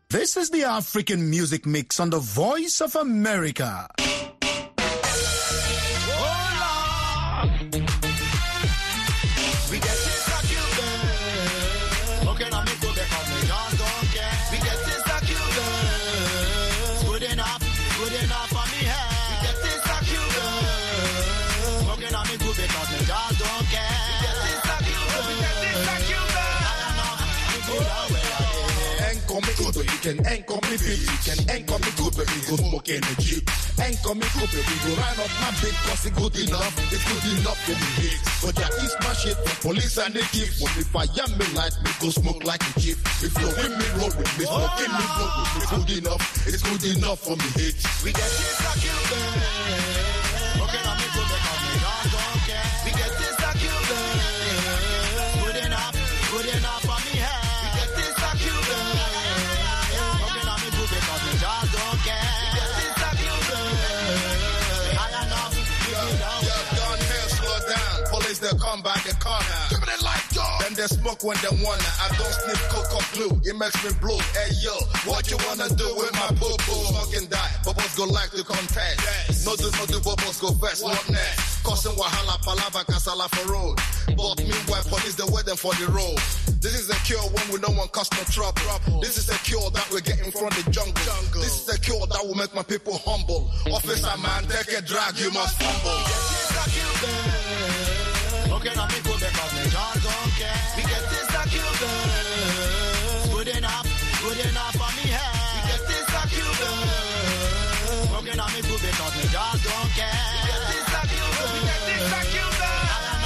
This is the African Music Mix on the Voice of America. You can anchor me, baby. You can anchor me good, baby. Go smoke in the Jeep. Anchor me good, baby. Go run up my big cause it's good enough. It's good enough for me hate. But that is my shit for police and the thief. When if I am me light, me go smoke like a chief. If you're with me, roll with me. Smoking me, roll with me. Good enough. It's good enough for me hate. We get this like you, baby. Okay, I'm me good because me don't care. We get this like you, baby. Good enough for me hate. They come by the corner. Give me the light, dog. Then they smoke when they wanna. I don't sniff coke or glue. It makes me blue. Hey, yo, what you wanna do with my poo-poo? Smoking die. Bubbles go like to contest. Yes. No do, bubbles go first. What next? Causing wahala, palava, kasala for road. But meanwhile, police, they waiting for the road. This is a cure when we don't want cause no trouble. This is a cure that we're getting from the jungle. This is a cure that will make my people humble. Officer man, take a drag, you must fumble. Okay, now me good because me just don't care. We get this like you, girl. Good enough for me, hey. We get this like you, girl. Okay, now me good because me just don't care. We get this like you, girl. We get this like you, girl.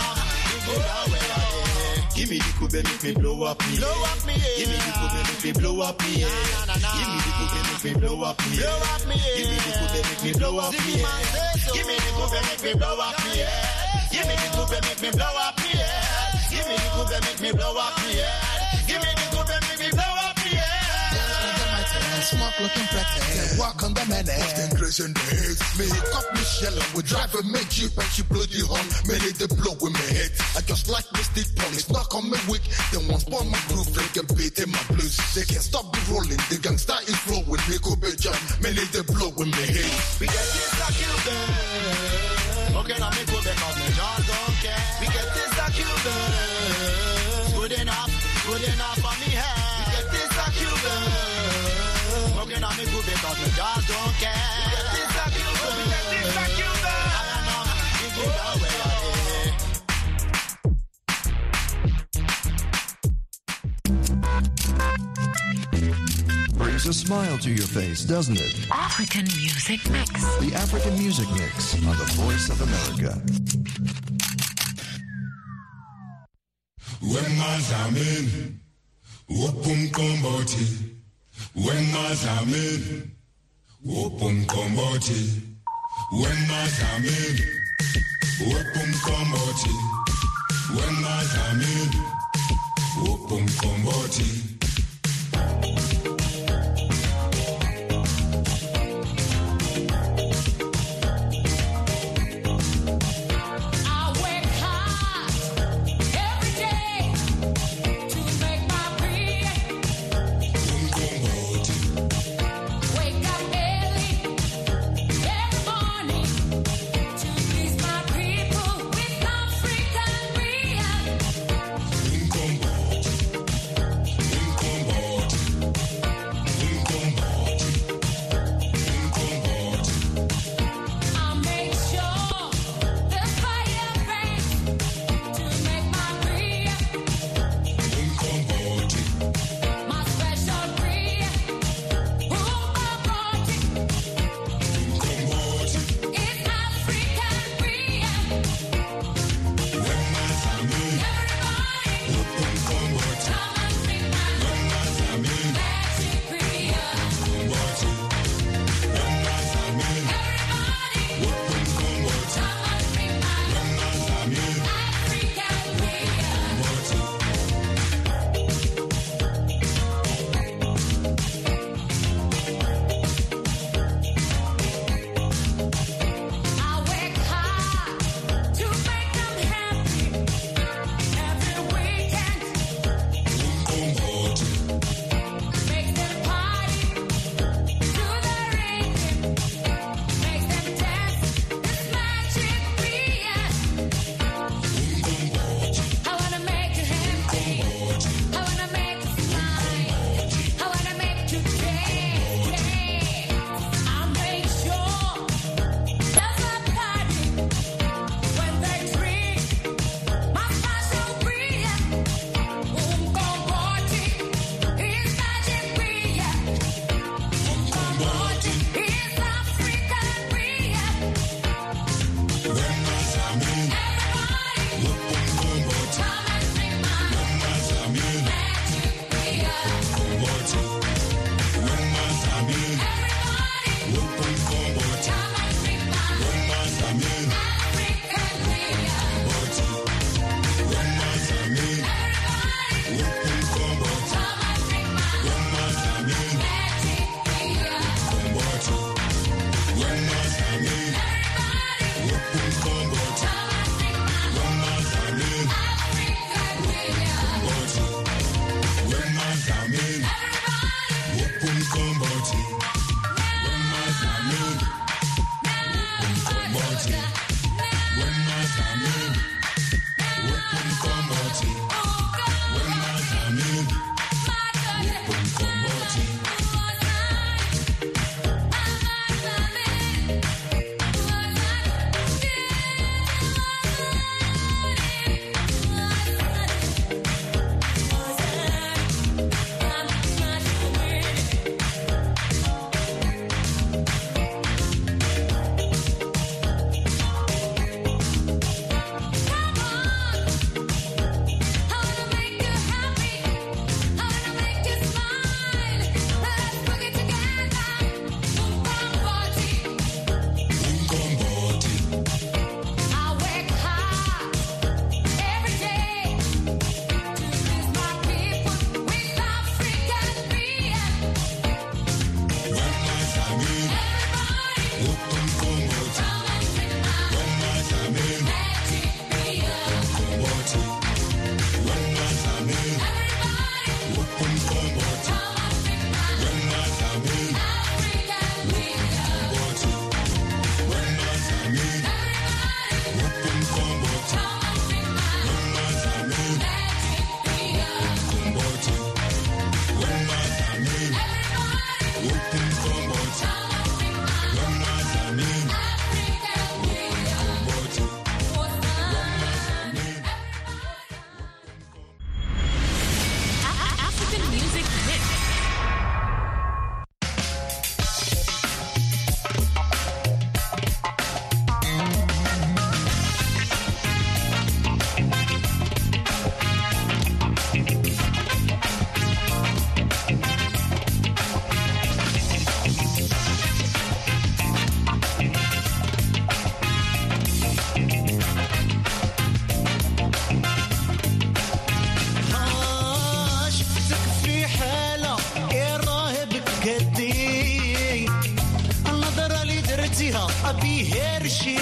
Give me the coupe, make me blow up me. Blow up me, yeah. Give me the coupe, make me blow up me, yeah. Give me the coupe, make me blow up me. Blow up me, yeah. Give me the coupe, make me blow up me, yeah. Give me the coupe, make me blow up me, yeah. Give me the coupe, make me blow up me, yeah. Give me the coupe, make me blow up me, yeah. Give me the coupe, make me blow up me, yeah. Smoke looking pretty, walk on the minute. What's the crazy in the head? Me cop me shelling, we drive a make Jeep and she blow the horn. Me need the blow in my head. I just like the state police, knock on me weak. Then once spawn my groove, they get beat in my blues. They can't stop the rolling, the gangster is flowing. Me go be jump, me need the blow in my head. We get this like you, girl. Okay, now me go because me just don't care. We get this like you, girl. Good enough for me, hey. We get this like you, girl. Okay, now me go because me just don't care. We get this like you, girl. We get this like you, girl. I know me good away. Brings a smile to your face, doesn't it? African Music Mix. The African Music Mix on the Voice of America. When mazamin, wopum komboti. When mazamin, wopum komboti. When mazamin, wopum komboti. When mazamin, wopum komboti.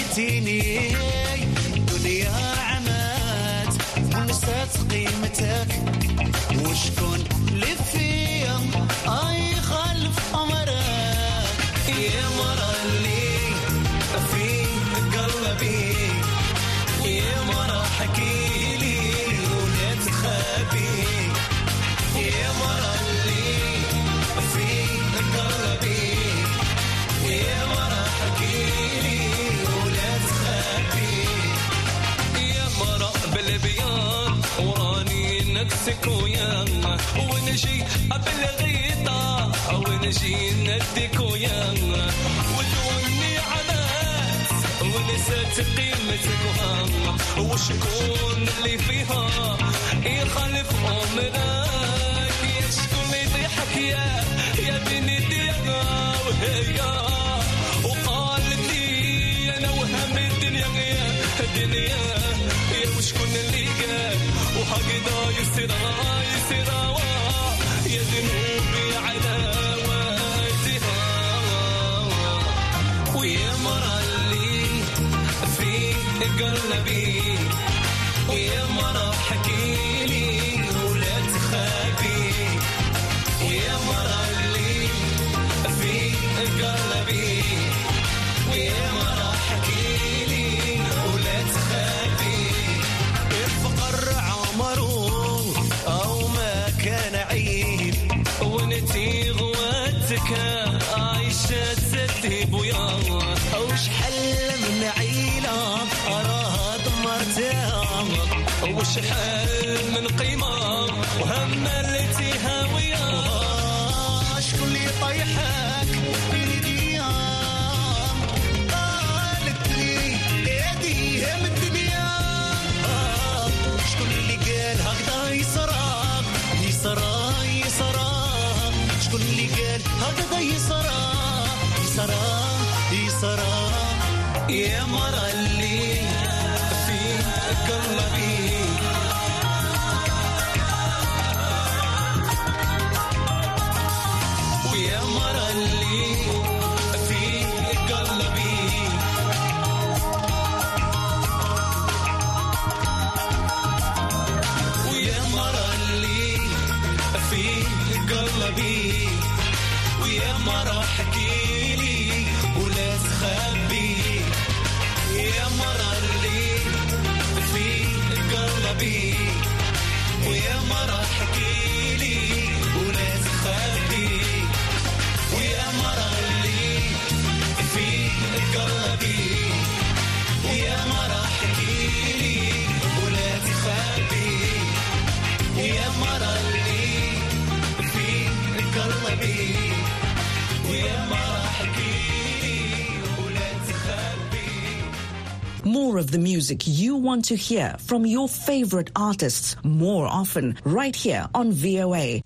علمتيني دنيا عمات ونسات قيمتك وشكون اللي فيا اي خلف امرك يا مرا اللي في قلبي يا مرا حكيلي ولا تخافي يا مرا اللي في قلبي يا مرا حكيلي ولا تخافي يا مرا بالبيان وراني نكسك ويانا ونجي بالغيطة ونجي نديك ويانا ولوني عمات ونسيت قيمتك وهانا وشكون اللي فيها يخالف أمرك يا شكون اللي يضيحك يا بني ديانا وهي وقالت لي أنا وهم الدنيا يا وشكون اللي قال وحقدا يصير يا ذنوبي على وجهها ويا مرا اللي في قلبي ويا مرا حكيلي ولا تخافي ويا مرا اللي في قلبي ويا مرا حكيلي ولا تخافي الفقر عمره أو ما كان عيب ونتي غواتك عايشة تذهب ويا وش حل من عيلة أراها دمرتها وش حل من قيمة وهم التي هاوية شكون اللي طيحك بيديها قالت لي يديها من الدنيا شكون اللي قال هكذا يصرى شكون اللي قال هكذا يصرى يا مرا اللي في قلبي ويا مرا اللي في قلبي ويا مرا اللي في قلبي ويا مرا حكيلي ولا تخبي يا مرا اللي في قلبي ويا مرا حكيلي ولا تخبي ويا مرا اللي في قلبي ويا مرا حكيلي ولا تخبي يا مرا اللي في قلبي More of the music you want to hear from your favorite artists more often right here on VOA.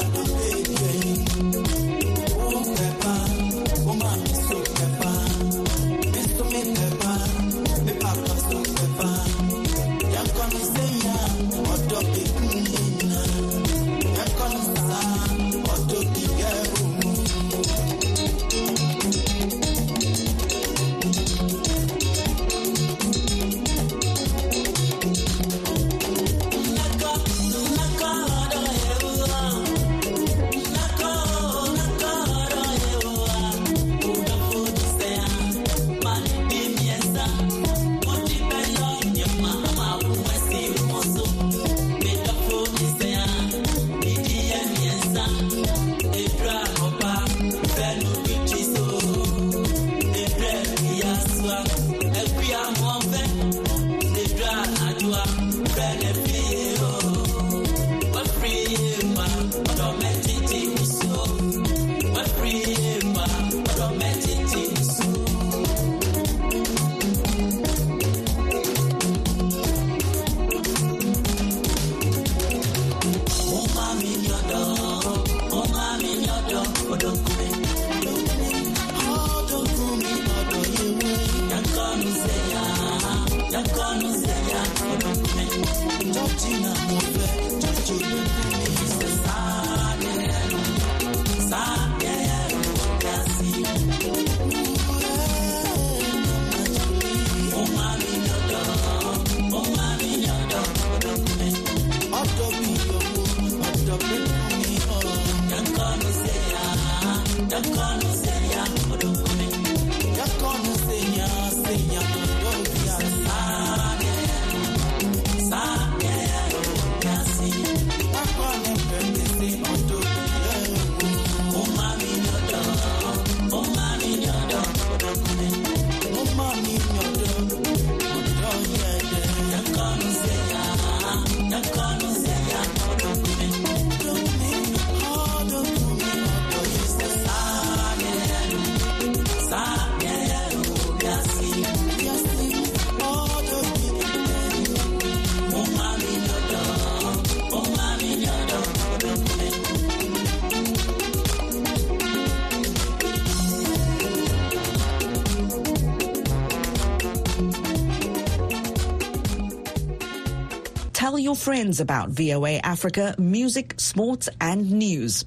Tell your friends about VOA Africa, music, sports and news.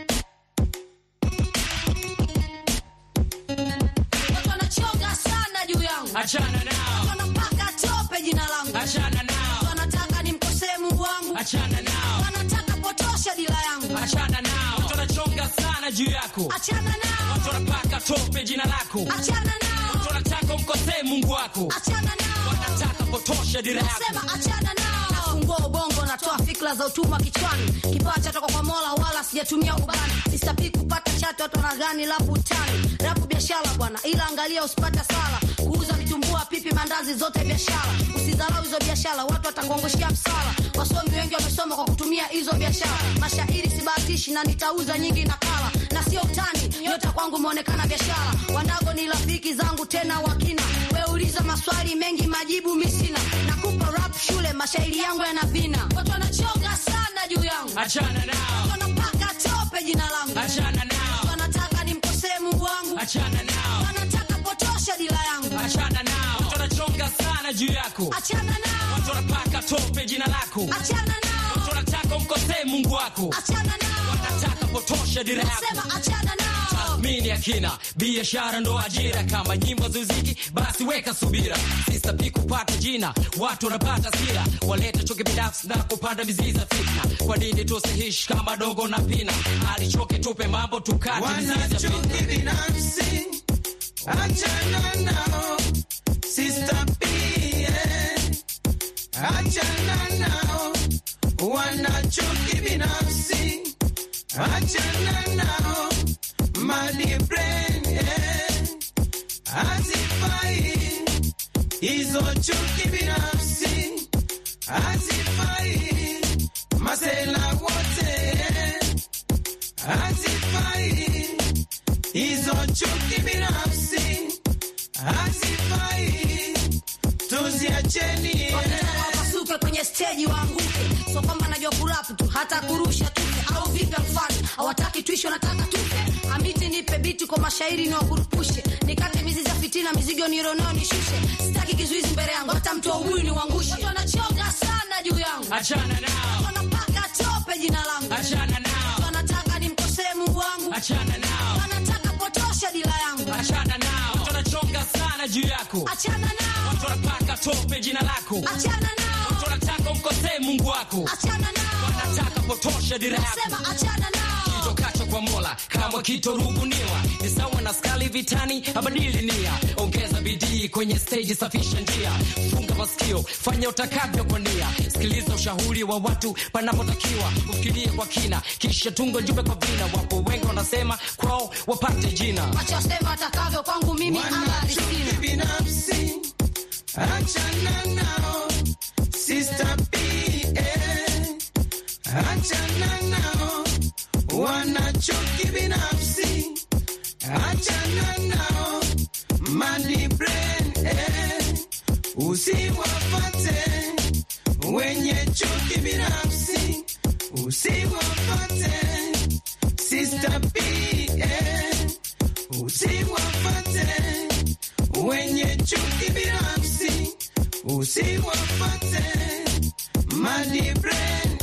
Achana nao. Wanapaka tope jina langu. Achana nao. Wanataka nimkosee Mungu wangu. Achana nao. Wanataka potosha dila yangu. Achana nao. Watu wanachonga sana juu yako. Achana nao. Watu wanapaka tope jina lako. Achana nao. Watu wanataka umkosee Mungu wako. Achana nao. Wanataka potosha dila yako. Sema achana nao. Nafungua ubongo natoa fikra za utumwa kichwani. Kipacha toka kwa Mola wala sijatumia ubani. Sistapi kupata chato watu wanagani lapu utani. Rapu biashara bwana ila angalia usipata sala. Kuuza vitumbua pipi mandazi zote biashara. Usidharau hizo biashara watu watakuongoshia msala. Wasomi wengi wamesoma kwa kutumia hizo biashara. Mashairi sibahatishi na nitauza nyingi nakala. Na sio utani yote kwangu muonekana biashara. Wandago ni rafiki zangu tena wakina. Wewe uliza maswali mengi majibu mimi sina. Nakupa rap shule mashairi yangu yana vina. Watu wanachonga sana juu yangu. Achana nao. Watu wanapaka tope jina langu. Achana nao. Wanataka nimkosee Mungu wangu. Achana nao. Wanataka potosha dila yangu. Achana nao. Watu wanachonga sana juu yako. Achana nao. Watu wanapaka tope jina lako. Achana nao. Watu wanataka umkosee Mungu wako. Achana nao. Wanataka potosha dila yako. Sema achana nao. Tathmini ya kina, biashara ndo ajira. Kama nyimbo zuziki, basi weka subira. Sista piku pata jina, watu wanapata sira. Waleta choke binafsi na kupanda miziza fitna. Kwa nini tusihishi kama dogo na pina? Alichoke tupe mambo tukate miziza fitna. Wanachoke binafsi, achana nao. Sista pie, achana nao. Wanachoke binafsi, achana nao. Mali brain, azifai. Hizo chuki binafsi, azifai. Masela wote, azifai. Hizo chuki binafsi, azifai. Tuziacheni. Wapasuke kwenye stage waanguke. So kwamba anajua kurap tu, hata kurusha tu au vipi mfano. Hawataki tuishi, wanataka tufe. Amiti nipe biti kwa mashairi ni wakurupushe. Nikate mizizi za fitina, mizigo nironao nishushe. Sitaki kizuizi mbele yangu, hata mtu huyu ni wangushe. Watu wanachonga sana juu yangu. Achana nao. Wanapaka tope jina langu. Achana nao. Wanataka nimkosee Mungu wangu. Achana nao. Wanataka potosha dila yangu. Achana nao. Watu wanachonga sana juu yako. Achana nao. Watu wanapaka tope jina lako. Achana nao. Watu wanataka umkosee Mungu wako. Achana nao. Wanataka potosha dila yako. Nasema achana nao. Kitokacho kwa Mola kama kitorubuniwa, ni sawa na skali vitani, abadili nia. Ongeza bidii kwenye stage, safisha njia. Funga masikio, fanya utakavyo kwa nia. Sikiliza ushauri wa watu panapotakiwa. Ufikirie kwa kina, kisha tungo jumbe kwa vina. Wapo wengi wanasema kwao wapate jina. Acha sema atakavyo, kwangu mimi habari sina. Binafsi achana nao, Sister P, achana nao. Wanachoki binafsi, achana nao. Money brain, usiwafate. Wenye choki binafsi, usiwafate. Sister P, usiwafate. Wenye choki binafsi, usiwafate. Money brain,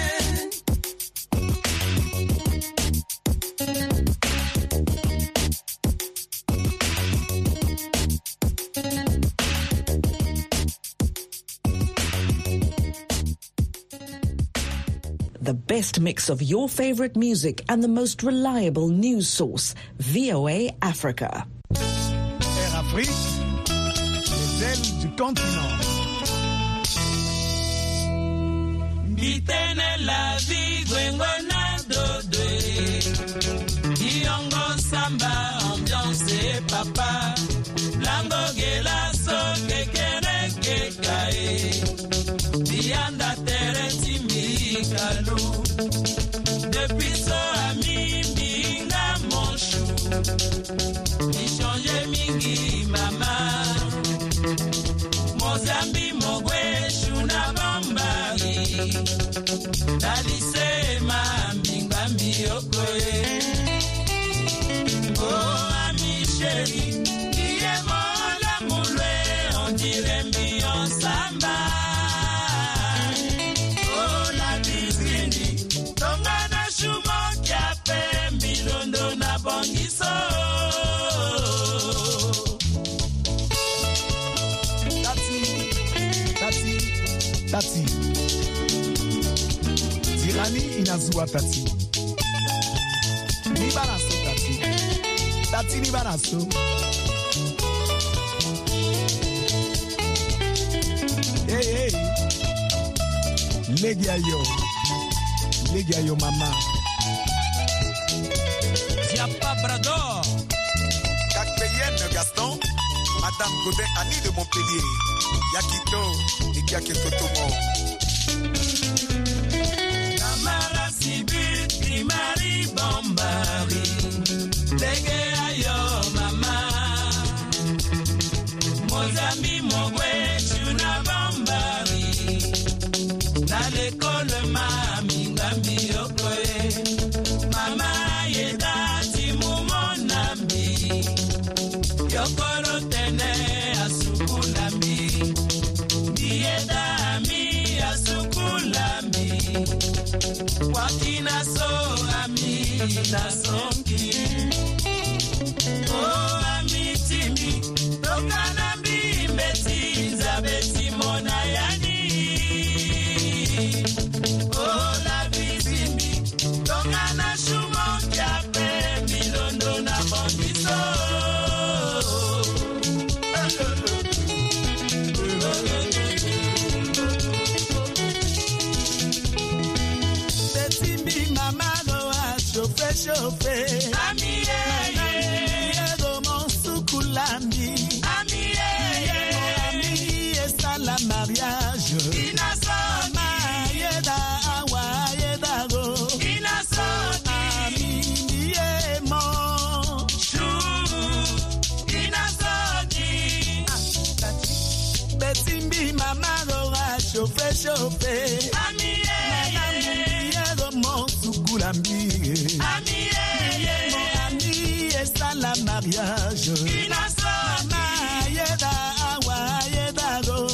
The best mix of your favorite music and the most reliable news source, VOA Africa. Air Afrique, les ailes du continent. Ditene la vie, gwengona dode. Diongo samba, ambiance papa. Lango gela so kekere kekae. Dianda tere timi kalu. Depuis so ami minga mon chou. Ni change mingi mama. Mozambi mogwe shuna bambari. Dalise mambinga miokoe. Oh ami chérie. Tati Tirani inazua tati Ni banaso tati Tati ni banaso Hey hey Legia yo mama Diapa Brador Cacpéienne Gaston Madame Godin Annie de Montpellier Yakito Nikiake Totomo Namara Sibu Primari Bombari Lege ayo mama Mozambi Mogwe Chuna Bombari Na l'école mami Ngambi Yokoe Mama Yeda Timu Monambi Yokoro Tene Asukunambi Diedami Asukulami Wakina so ami nasonki Oh ami timi Tokana mbeti Zabeti mona yani Oh la bizimi Tokana shumo Kiape Milondo na bondiso Chauffé Ami Yego Monsukulami Ami Esa la mariage Inasoni Yeda Awa Yeda Go Inasoni Ami Yemo Chou Inasoni Betimbi Mama Gora Chauffé Ami mon Sukulambi. Ami, mon ami, et ça la mariage. Mama, yeda, awa, yeda, go.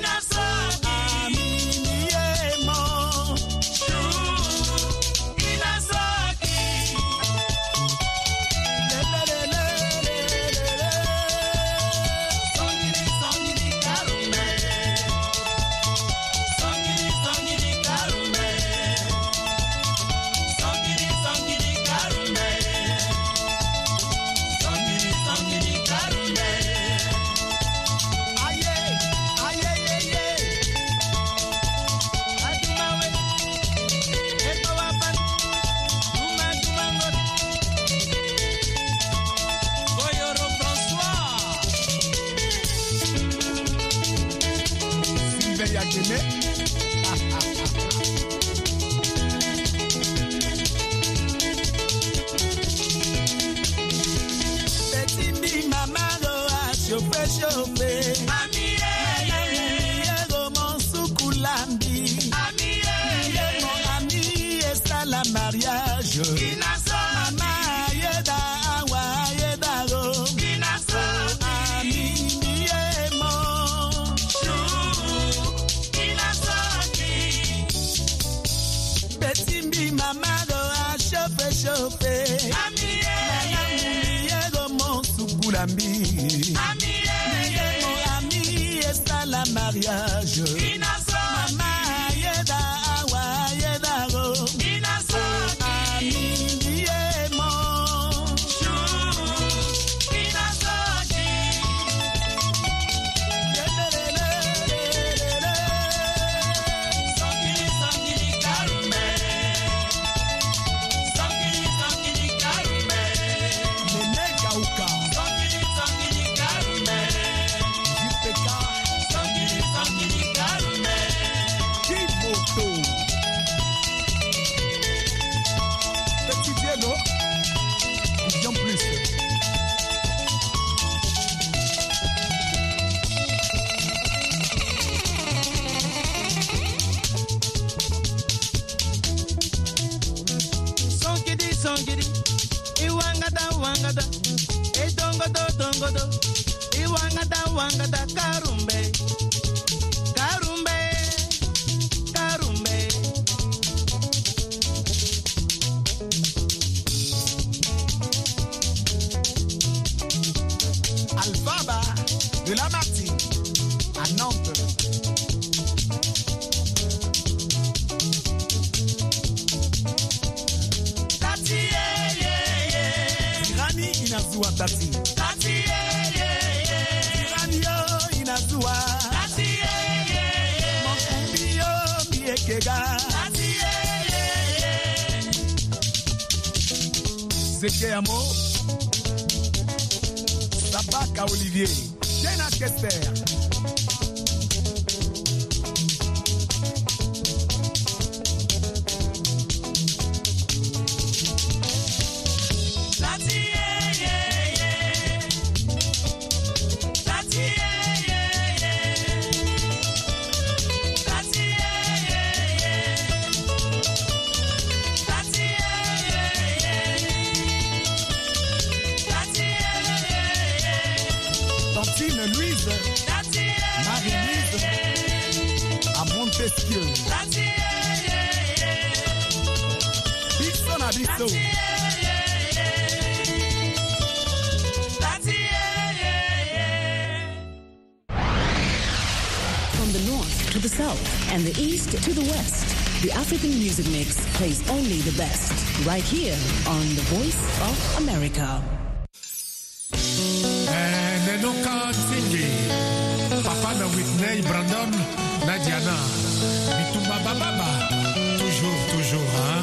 Mariage. Mama yeda awa yeda go. Ami yemo. Wangada karumbe, karumbe, karumbe. Alphaba de la Martine à Nantes. Tati, Tirani inazua tati. Tati, Zeke Amo, Sabaka Olivier, Jenna Kester. From the north to the south and the east to the west, the African Music Mix plays only the best right here on The Voice of America. Nenoka Nzingi, Papa na Whitney, Brandon, Nadiana, Bitumba Bababa, toujours, hein?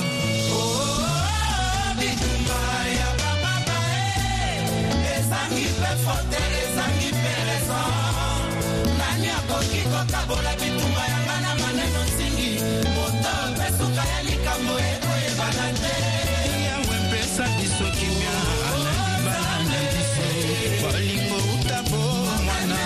Bitumba ya Bababa, les amis peuvent fauter, les amis peuvent raison. Nani akoki kokabola bitumba ya ngana maneno Nzingi, moto pesuka ya likambo eko ebalante. Ya wempesa biso kimia, anandi balanda biso, bolingo utabo mwana.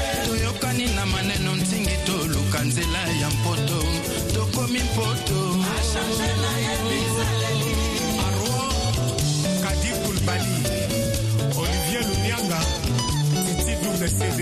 Toyokani na maneno Nzingi toluka nzela ya mpoto, tokomi mpoto. Arwa Kadi Koulibaly, Olivier Lunyanga, Titi Double CD.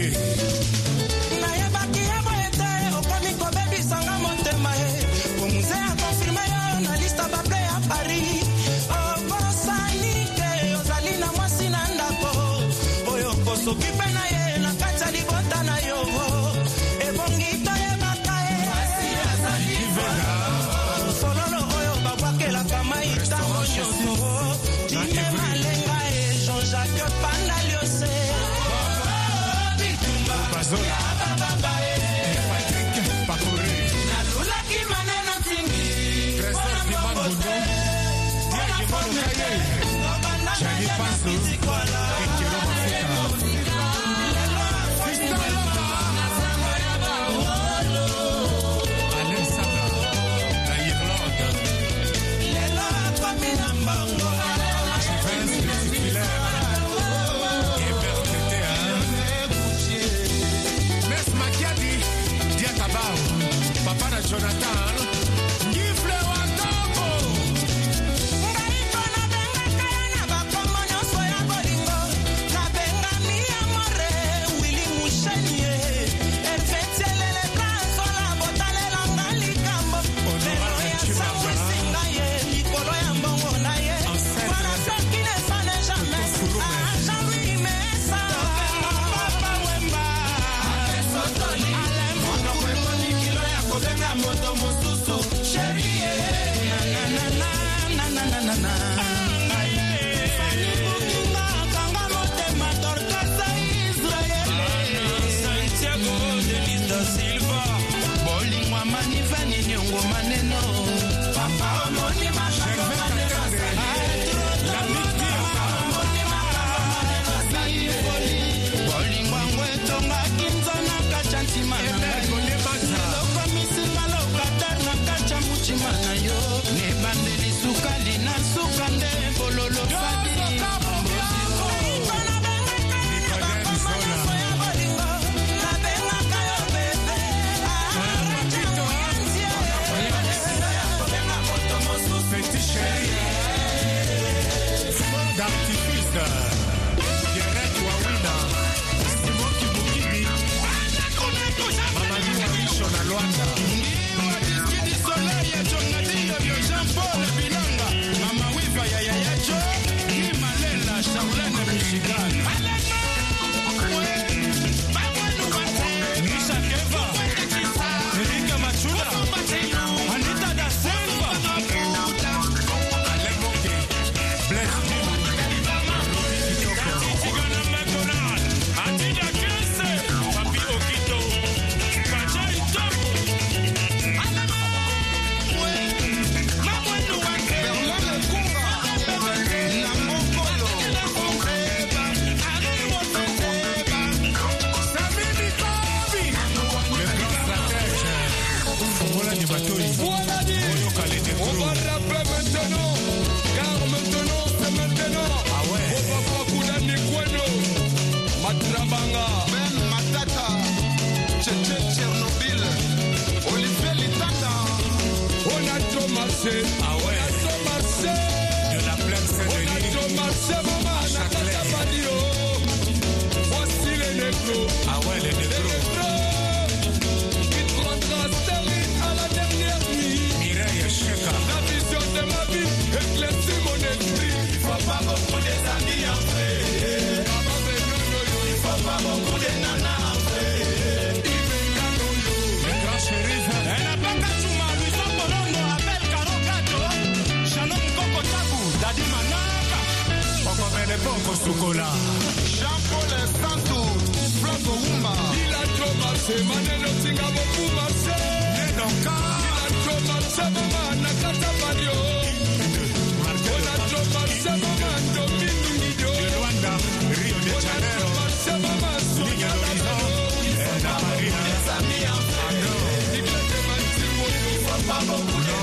Jonathan, Gifle Watopo. Jean-Paul Santos, Flavio Wumba, il a trovato Maneno Tingabo Pumarse, Nenoka, il a trovato Mama Nakata Mario, il a trovato Mama Domino Nido, Rwanda, Rio de Janeiro, Mama Sonia Lorizo, la Marina, Samia, Ando, il a trovato Papa Buno,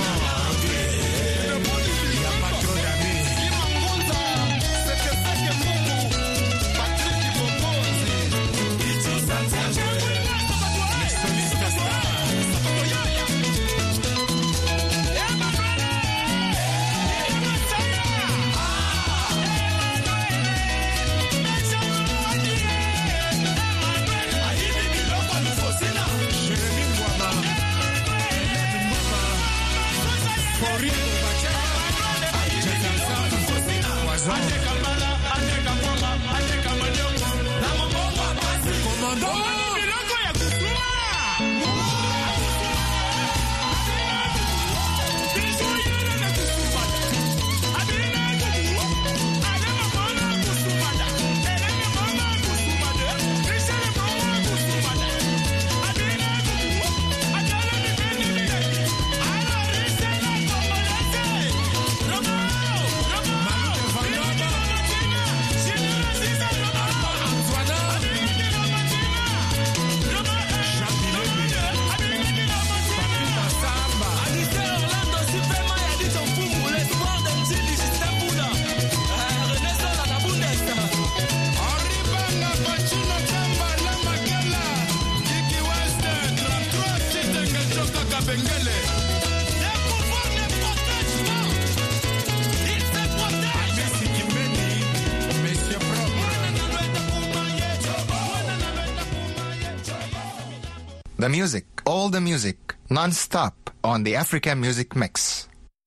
The music, all the music, non-stop on the African Music Mix.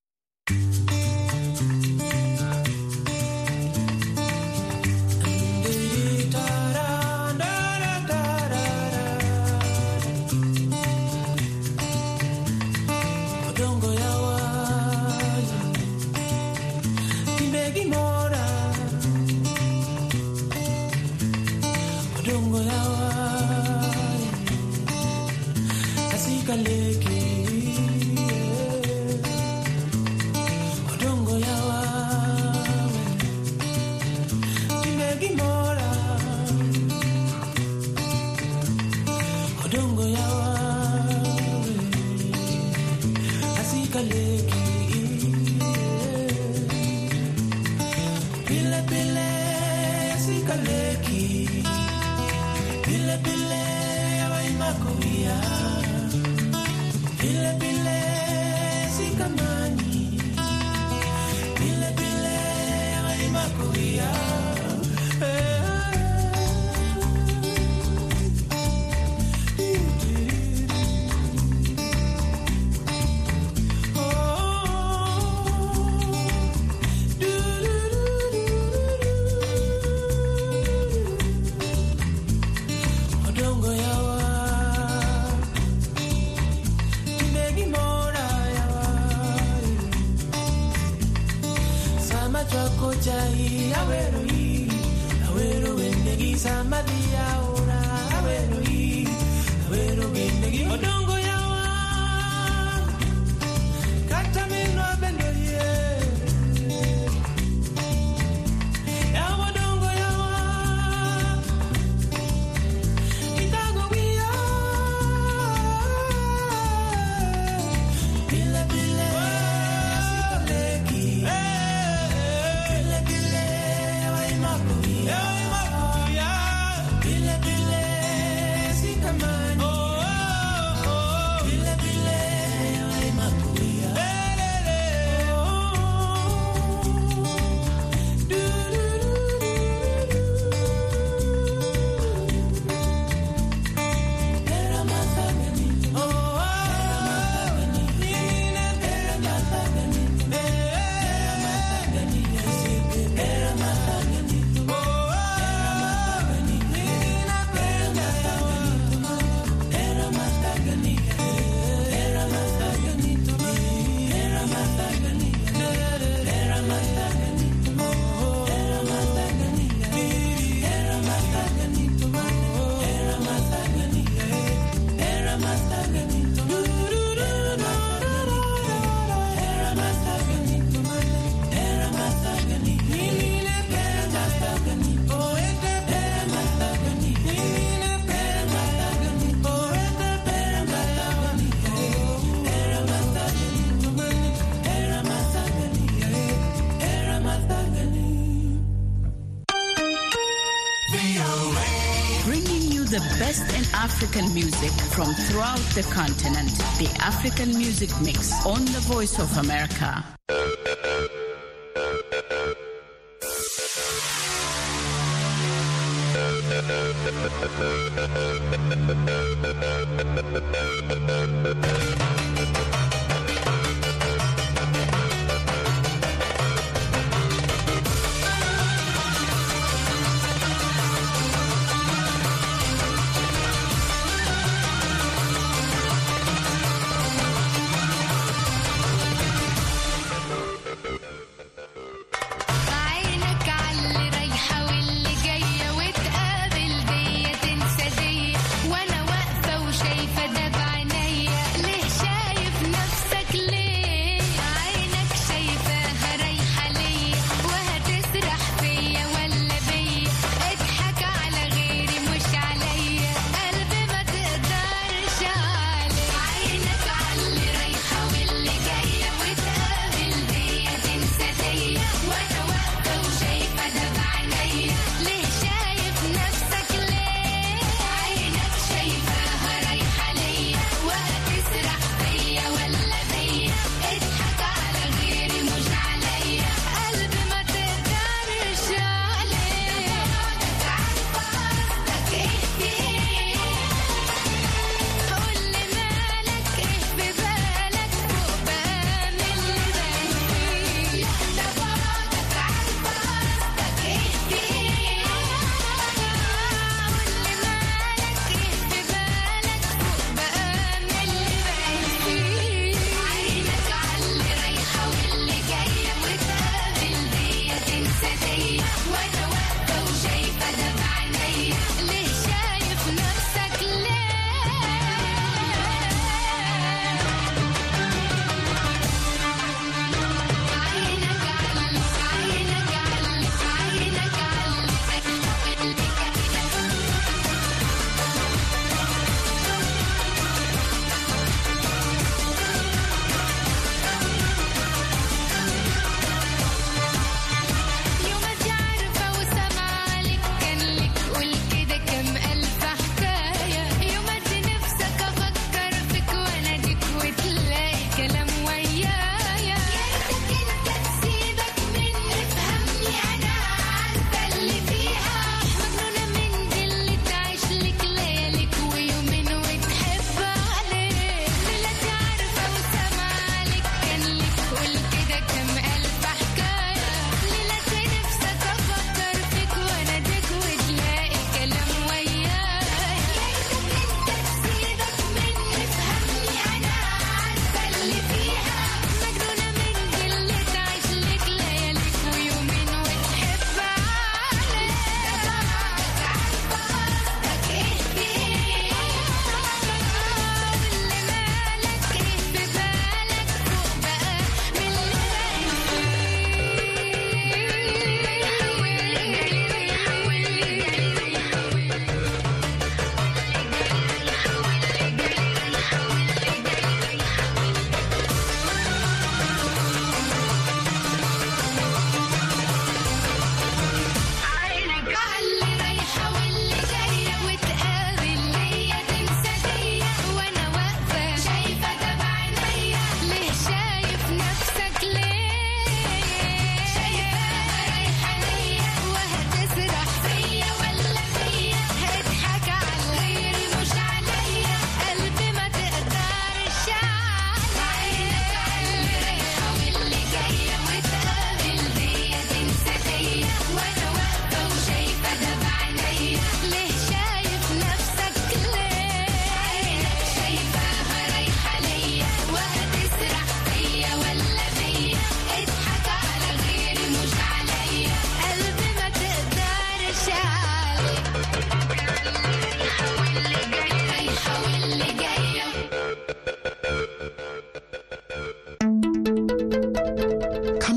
The best in African music from throughout the continent. The African Music Mix on the Voice of America.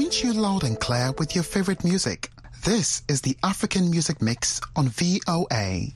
reach you loud and clear with your favorite music. This is the African Music Mix on VOA.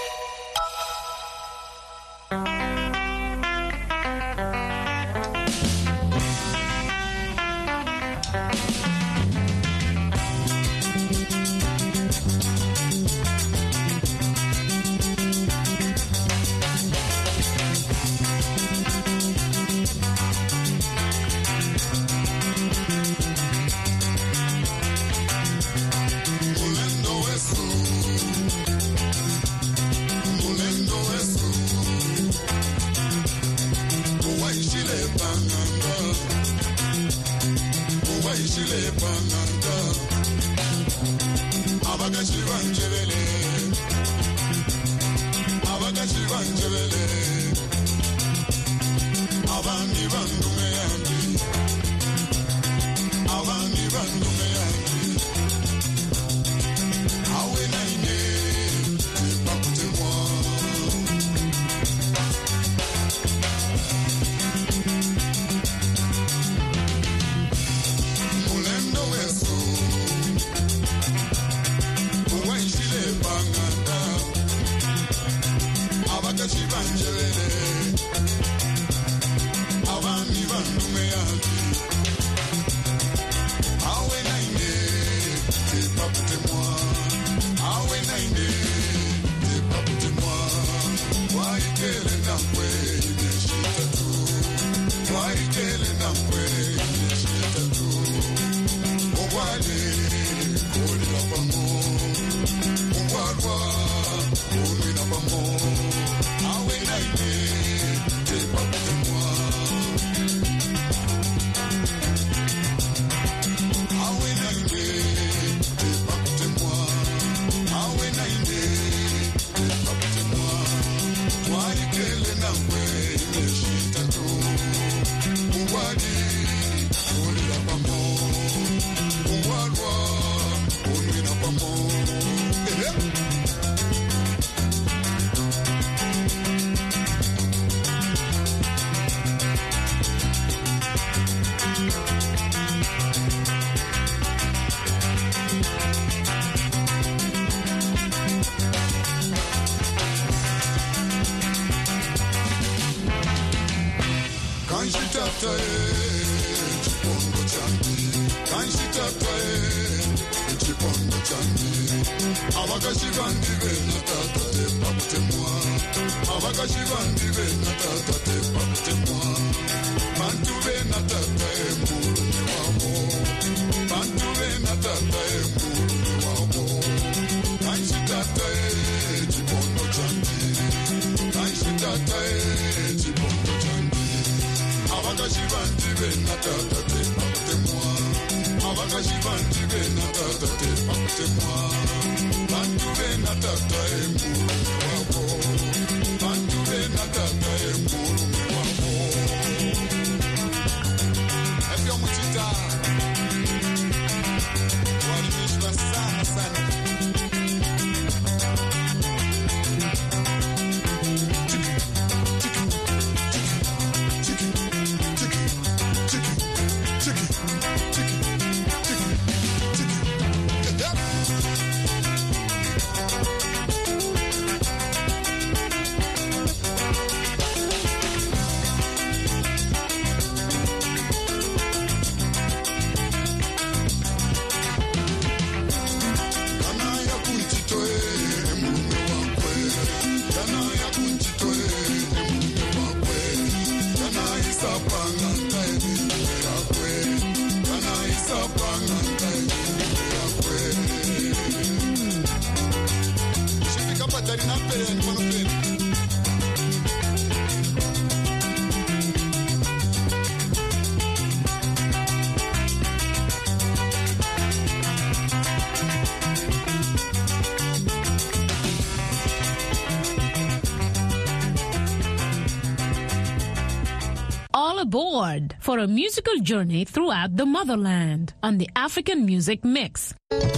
Aboard for a musical journey throughout the motherland on the African Music Mix.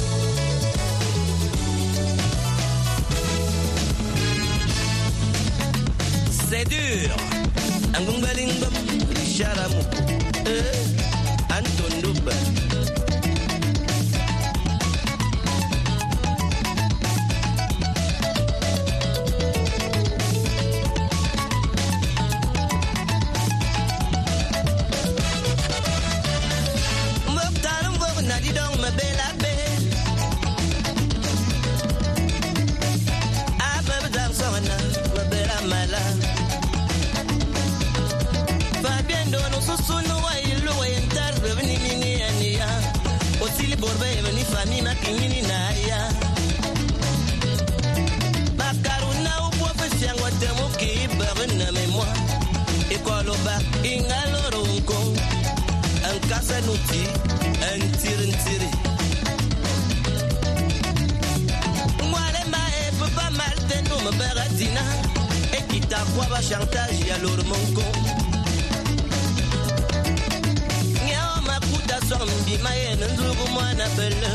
C'est dur. Angungalingam, Sharamu, Anton Duba. kinyini na ya makaruna upo fesiang watemo ki barna memoi e koloba ingalorunko an kasanuti an tirintiri mwale mae papa malte no me baratina e kita kwa ba chantage ya lormonko nyao makuta sombi mae nzugu mwana belle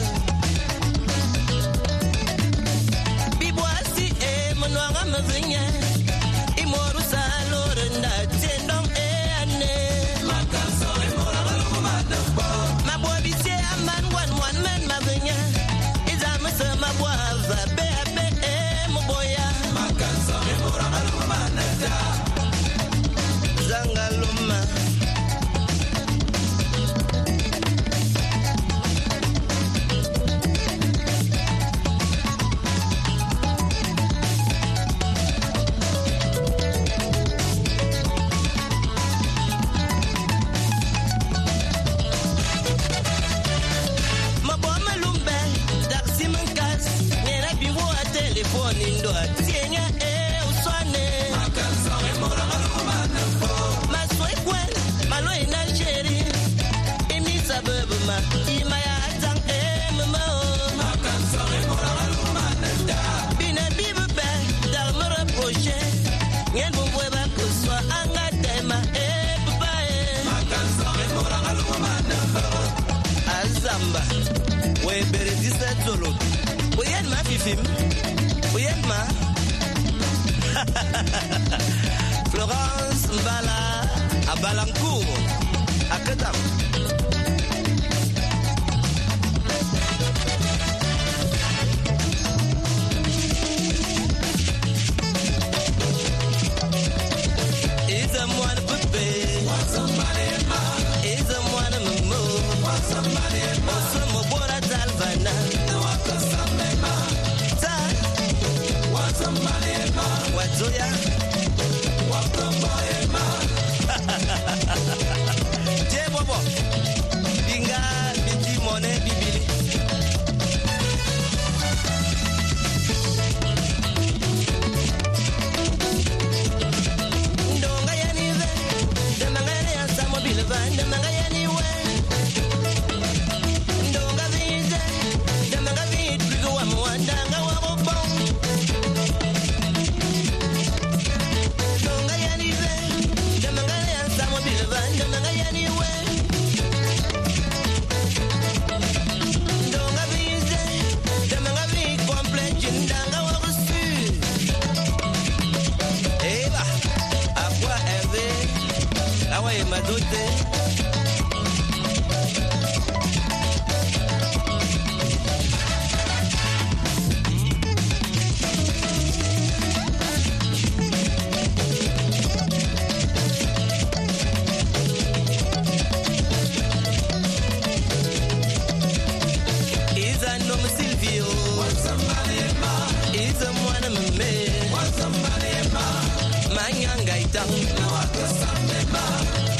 bibwasi e monwanga mvinya imoru salorenda tendong e ane makanso e moranga lumada ma bobisie aman wan men mavenya izamse mabwava bebe e muboya makanso e moranga lumada zangaluma Florence Mbala à Balancourt à Kedam. Is a moine bébé, is a moine momo, also mo bora talvana. Watoya Je bobo Binga biti mone bibili Ndonga yani ve Demanga ya samo bilvan Demanga yani we Ndonga vize Demanga vit Bigo wa mwandanga wa bobong Manyanga itang, no, I can stand